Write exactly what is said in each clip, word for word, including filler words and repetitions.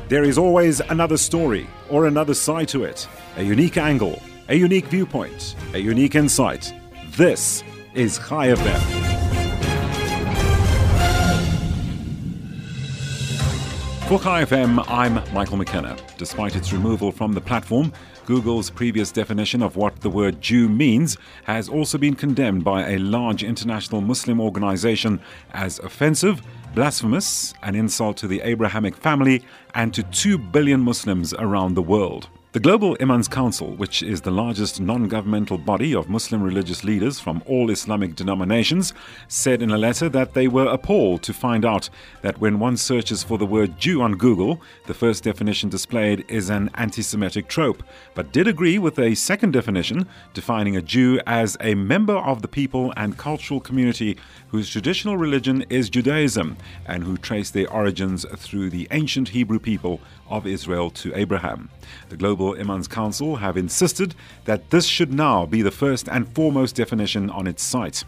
There is always another story or another side to it, a unique angle, a unique viewpoint, a unique insight. This is Chai F M. For Chai F M, I'm Michael McKenna. Despite its removal from the platform, Google's previous definition of what the word Jew means has also been condemned by a large international Muslim organization as offensive, blasphemous, an insult to the Abrahamic family, and to two billion Muslims around the world. The Global Imams Council, which is the largest non-governmental body of Muslim religious leaders from all Islamic denominations, said in a letter that they were appalled to find out that when one searches for the word Jew on Google, the first definition displayed is an anti-Semitic trope, but did agree with a second definition defining a Jew as a member of the people and cultural community whose traditional religion is Judaism and who trace their origins through the ancient Hebrew people of Israel to Abraham. The Global Imams Council have insisted that this should now be the first and foremost definition on its site.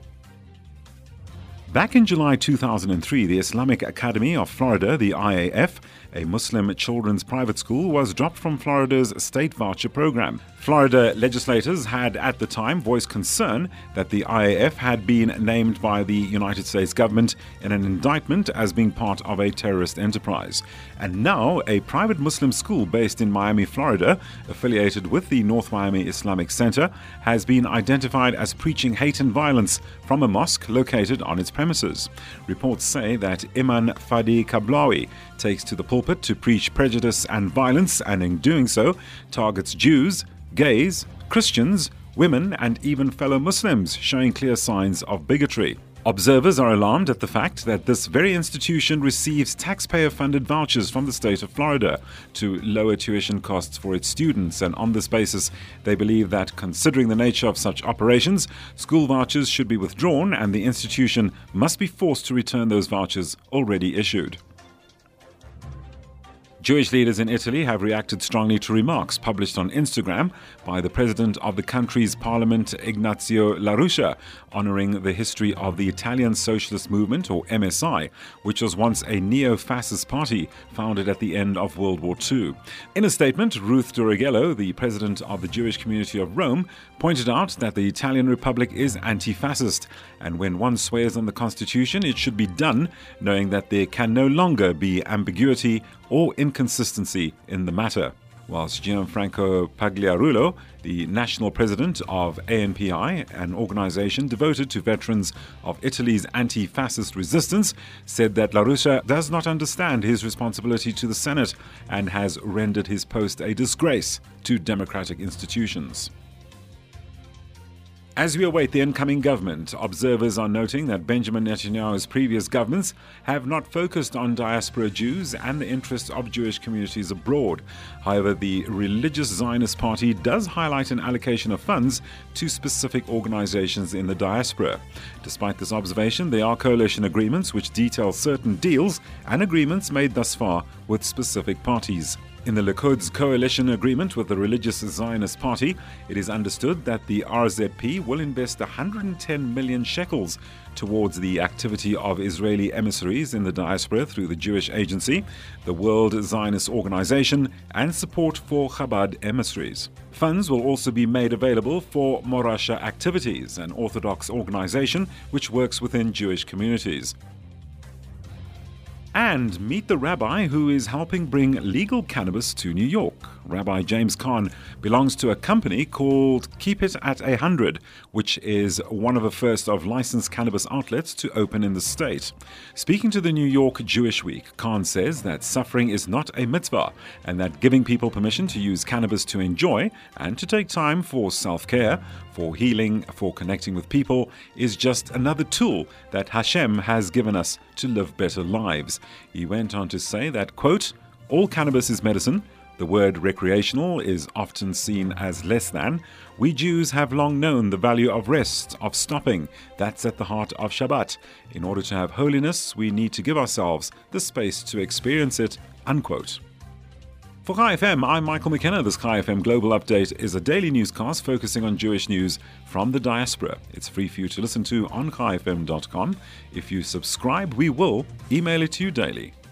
Back in July two thousand three, the Islamic Academy of Florida, the I A F, a Muslim children's private school, was dropped from Florida's state voucher program. Florida legislators had at the time voiced concern that the I A F had been named by the United States government in an indictment as being part of a terrorist enterprise. And now a private Muslim school based in Miami, Florida, affiliated with the North Miami Islamic Center, has been identified as preaching hate and violence from a mosque located on its premises. Reports say that Imam Fadi Kablawi takes to the pulpit to preach prejudice and violence, and in doing so targets Jews, gays, Christians, women, and even fellow Muslims, showing clear signs of bigotry. Observers are alarmed at the fact that this very institution receives taxpayer-funded vouchers from the state of Florida to lower tuition costs for its students, and on this basis, they believe that, considering the nature of such operations, school vouchers should be withdrawn and the institution must be forced to return those vouchers already issued. Jewish leaders in Italy have reacted strongly to remarks published on Instagram by the president of the country's parliament, Ignazio La Ruscia, honoring the history of the Italian Socialist Movement, or M S I, which was once a neo-fascist party founded at the end of World War Two. In a statement, Ruth Durigello, the president of the Jewish community of Rome, pointed out that the Italian Republic is anti-fascist, and when one swears on the Constitution, it should be done knowing that there can no longer be ambiguity or inconsistency in the matter. Whilst Gianfranco Pagliarulo, the national president of A N P I, an organization devoted to veterans of Italy's anti-fascist resistance, said that La Ruscia does not understand his responsibility to the Senate and has rendered his post a disgrace to democratic institutions. As we await the incoming government, observers are noting that Benjamin Netanyahu's previous governments have not focused on diaspora Jews and the interests of Jewish communities abroad. However, the religious Zionist Party does highlight an allocation of funds to specific organizations in the diaspora. Despite this observation, there are coalition agreements which detail certain deals and agreements made thus far with specific parties. In the Likud's coalition agreement with the religious Zionist Party, it is understood that the R Z P will invest one hundred ten million shekels towards the activity of Israeli emissaries in the diaspora through the Jewish Agency, the World Zionist Organization, and support for Chabad emissaries. Funds will also be made available for Morasha Activities, an Orthodox organization which works within Jewish communities. And meet the rabbi who is helping bring legal cannabis to New York. Rabbi James Kahn belongs to a company called Keep It at one hundred, which is one of the first of licensed cannabis outlets to open in the state. Speaking to the New York Jewish Week, Kahn says that suffering is not a mitzvah and that giving people permission to use cannabis to enjoy and to take time for self-care, for healing, for connecting with people is just another tool that Hashem has given us to live better lives. He went on to say that, quote, all cannabis is medicine. The word recreational is often seen as less than. We Jews have long known the value of rest, of stopping. That's at the heart of Shabbat. In order to have holiness, we need to give ourselves the space to experience it, unquote. For Chai F M, I'm Michael McKenna. This Chai F M Global Update is a daily newscast focusing on Jewish news from the diaspora. It's free for you to listen to on chai f m dot com. If you subscribe, we will email it to you daily.